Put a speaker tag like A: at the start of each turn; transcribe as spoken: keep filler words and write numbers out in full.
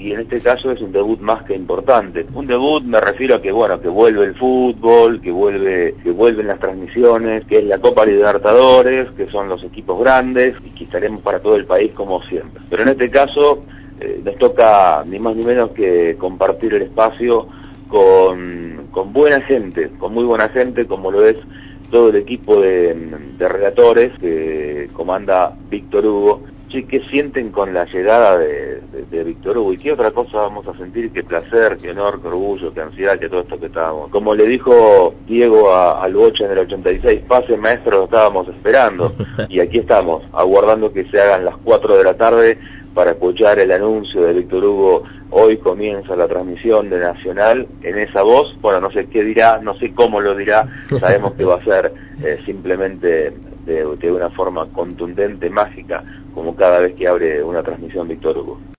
A: y en este caso es un debut más que importante. Un debut me refiero a que, bueno, que vuelve el fútbol, que vuelve, que vuelven las transmisiones, que es la Copa Libertadores, que son los equipos grandes, y que estaremos para todo el país como siempre. Pero en este caso eh, nos toca ni más ni menos que compartir el espacio con, con buena gente, con muy buena gente, como lo es todo el equipo de, de relatores que comanda Víctor Hugo. Che, ¿qué sienten con la llegada de, de, de Víctor Hugo? ¿Y qué otra cosa vamos a sentir? ¿Qué placer, qué honor, qué orgullo, qué ansiedad, que todo esto que estábamos? Como le dijo Diego a, al Bocha en el ochenta y seis, pase maestro, lo estábamos esperando. Y aquí estamos, aguardando que se hagan las cuatro de la tarde para escuchar el anuncio de Víctor Hugo. Hoy comienza la transmisión de Nacional en esa voz. Bueno, no sé qué dirá, no sé cómo lo dirá, sabemos que va a ser eh, simplemente de, de una forma contundente, mágica, como cada vez que abre una transmisión Víctor Hugo.